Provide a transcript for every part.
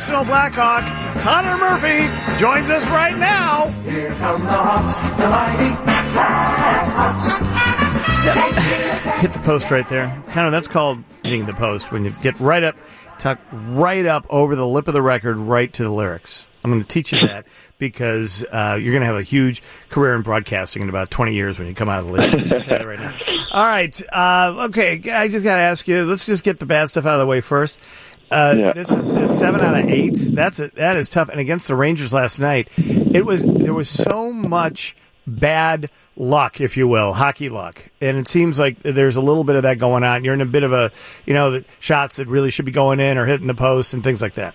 Personal Blackhawk, Connor Murphy, joins us right now. Here come the Hawks, the mighty Blackhawks. Hit the post right there. Connor, that's called hitting the post, when you get right up, tuck right up over the lip of the record, right to the lyrics. I'm going to teach you that because you're going to have a huge career in broadcasting in about 20 years when you come out of the league. I'll tell you that right now. All right. Okay, I just got to ask you, let's just get the bad stuff out of the way first. This is a 7 out of 8. That is tough. And against the Rangers last night, there was so much bad luck, if you will, hockey luck. And it seems like there's a little bit of that going on. You're in a bit of a, the shots that really should be going in or hitting the post and things like that.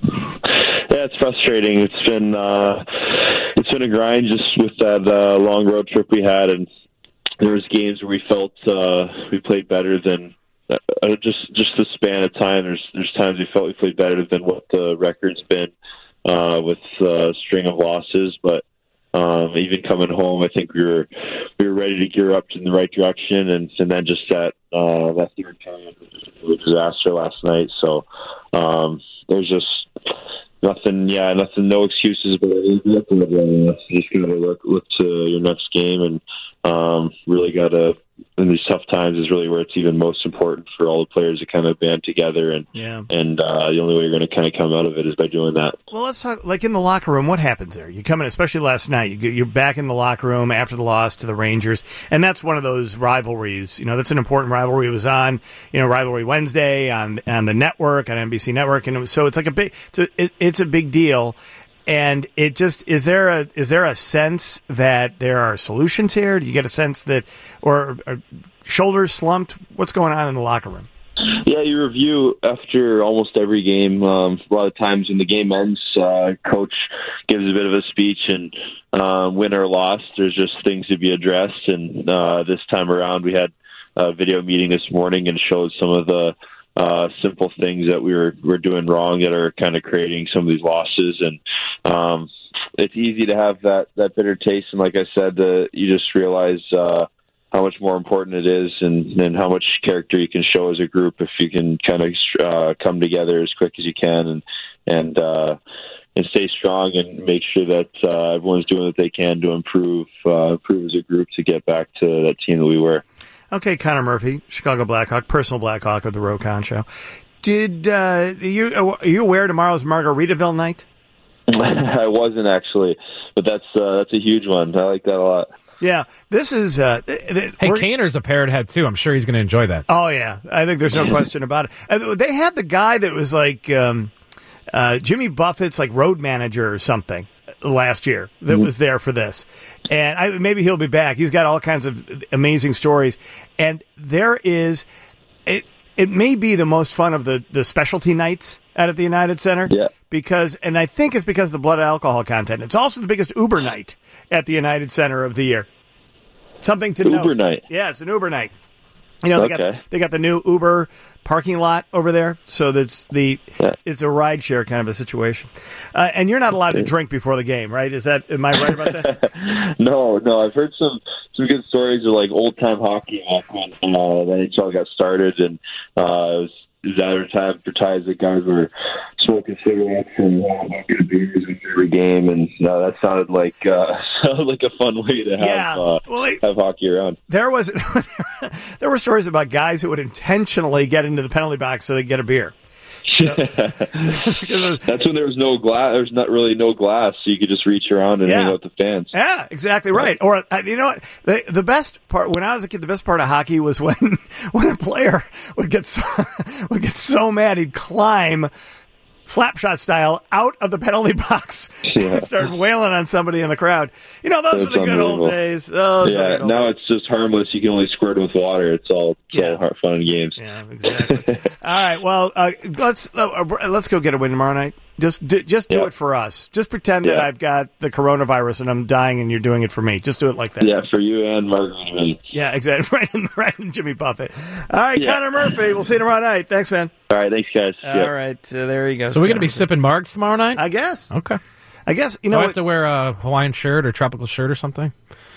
Yeah, it's frustrating. It's been a grind just with that long road trip we had, and there was games where we felt we played better than just the span of time. There's times we felt we played better than what the record's been with a string of losses, but even coming home, I think we were ready to gear up in the right direction, and then just that third period was just a disaster last night. So there's just nothing, no excuses, but just gotta look to your next game, and really gotta, in these tough times is really where it's even most important for all the players to kind of band together, and the only way you're going to kind of come out of it is by doing that. Well, let's talk, like in the locker room, what happens there? You come in, especially last night, you're back in the locker room after the loss to the Rangers, and that's one of those rivalries. That's an important rivalry. It was on, Rivalry Wednesday on the network, on NBC Network, and it's like it's a big deal. And it just, is there a sense that there are solutions here? Do you get a sense that, or shoulders slumped? What's going on in the locker room? Yeah, you review after almost every game. A lot of times when the game ends, coach gives a bit of a speech, and win or loss, there's just things to be addressed. And this time around, we had a video meeting this morning and showed some of the simple things that we're doing wrong that are kind of creating some of these losses, and it's easy to have that bitter taste. And like I said, you just realize how much more important it is, and how much character you can show as a group if you can kind of come together as quick as you can, and stay strong and make sure that everyone's doing what they can to improve as a group to get back to that team that we were. Okay, Connor Murphy, Chicago Blackhawk, personal Blackhawk of the Ro Khan Show. Are you aware tomorrow's Margaritaville night? I wasn't actually, but that's a huge one. I like that a lot. Yeah, this is. Hey, Kaner's a parrot head too. I'm sure he's going to enjoy that. Oh yeah, I think there's no question about it. They had the guy that was like Jimmy Buffett's like road manager or something last year that was there for this, and maybe he'll be back. He's got all kinds of amazing stories, and there is it may be the most fun of the specialty nights out at the United Center. Yeah. And I think it's because of the blood alcohol content. It's also the biggest Uber night at the United Center of the year. Something to note. Uber night. Yeah, it's an Uber night. They got the new Uber parking lot over there, so it's a rideshare kind of a situation. And you're not allowed to drink before the game, right? Am I right about that? No. I've heard some good stories of like old time hockey back when the NHL got started, and it was advertised that guys were smoking cigarettes and bucket beers after every game, and that sounded like a fun way to have hockey around. There were stories about guys who would intentionally get into the penalty box so they get a beer. So, that's when there was no glass. There's not really no glass, so you could just reach around and hang out with the fans. Yeah, exactly right. Or you know what? The best part when I was a kid, the best part of hockey was when a player would get so mad he'd climb slapshot style out of the penalty box and start wailing on somebody in the crowd. Those were the good old days. Now it's just harmless. You can only squirt with water. It's all fun and games. Yeah, exactly. All right, well, let's go get a win tomorrow night. Just do it for us. Just pretend that I've got the coronavirus and I'm dying and you're doing it for me. Just do it like that. Yeah, for you and Margaret. Yeah, exactly. Right in Jimmy Buffett. All right, Connor Murphy. We'll see you tomorrow night. Thanks, man. All right, thanks, guys. All right, there you go. So we're going to be sipping margs tomorrow night? I guess. Okay. I guess, Do I have to wear a Hawaiian shirt or tropical shirt or something?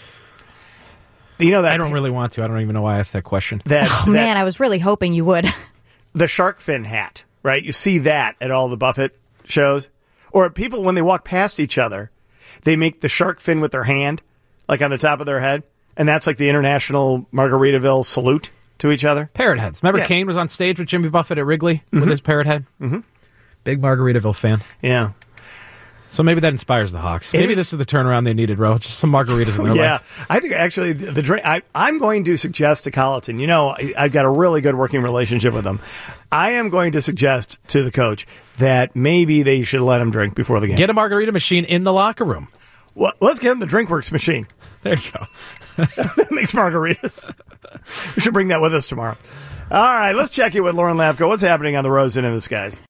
That I don't really want to. I don't even know why I asked that question. Man, I was really hoping you would. The shark fin hat, right? You see that at all the Buffett shows, or people when they walk past each other, they make the shark fin with their hand, like on the top of their head, and that's like the international Margaritaville salute to each other. Parrot heads. Remember Yeah. Kane was on stage with Jimmy Buffett at Wrigley with his parrot head? Mm-hmm. Big Margaritaville fan. Yeah. So maybe that inspires the Hawks. Maybe this is the turnaround they needed, Ro. Just some margaritas in their Yeah, life. I think actually the drink. I'm going to suggest to Colleton. You know, I've got a really good working relationship with him. I am going to suggest to the coach that maybe they should let him drink before the game. Get a margarita machine in the locker room. Well, let's get him the DrinkWorks machine. There you go. That makes margaritas. We should bring that with us tomorrow. All right, let's check in with Lauren Lapko. What's happening on the Rosen and the Skies?